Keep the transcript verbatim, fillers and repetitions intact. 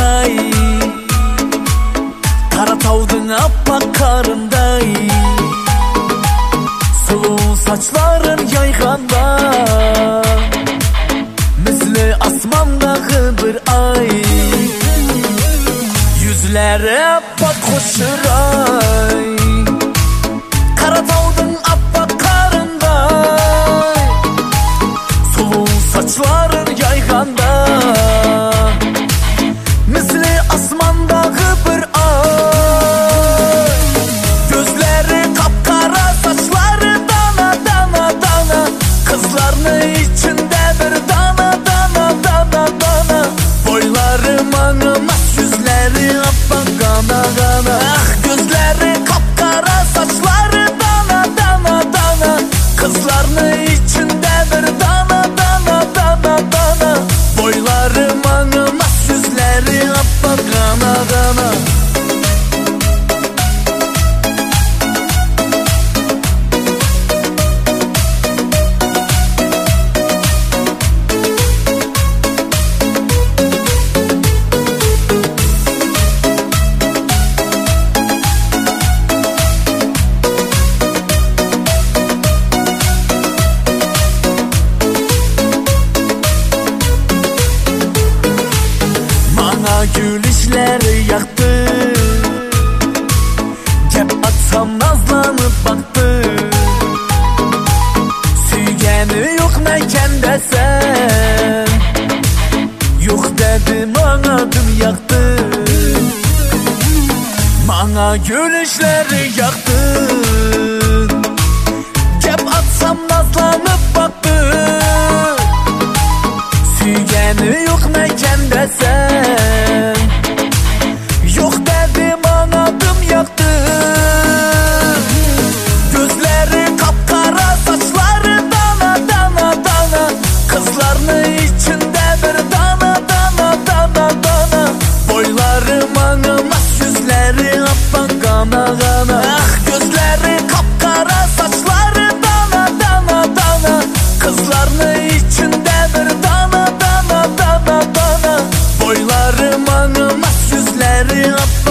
başınday, Karatağ'dın appak karınday, sulu saçların yayganda, misli asmandağı bir ay. Yüzleri appak hoşuray, Karatağ'dın appak karınday, sulu saçların yayganda, misli asmandağı bir ay. Gözleri kapkara, saçları dana dana dana, kızlarını içinde bir dana dana dana dana. Boyları manımaz, yüzleri appak gana gana. Ah, gözleri kapkara, saçları dana dana dana, kızlarını içinde bir dana dana dana dana. Boyları manımaz, yüzleri appak gana gana. Gülüşleri yaktı, gep atsam nazlanıp baktı. Süygeni yok meken desem, yok dedim anladım yaktı. Bana gülüşleri yaktı, gep atsam nazlanıp baktı. Süygeni yok meken desem, yok dedim anladım yaktı. Gözleri kapkara, saçları dana dana dana, kızlarını içinde bir dana dana dana dana. Boyları manımaz, yüzleri appak gana gana. Ah, gözleri kapkara, saçları dana dana dana, kızlarını içinde bir dana dana dana dana. Boyları manımaz, yüzleri appak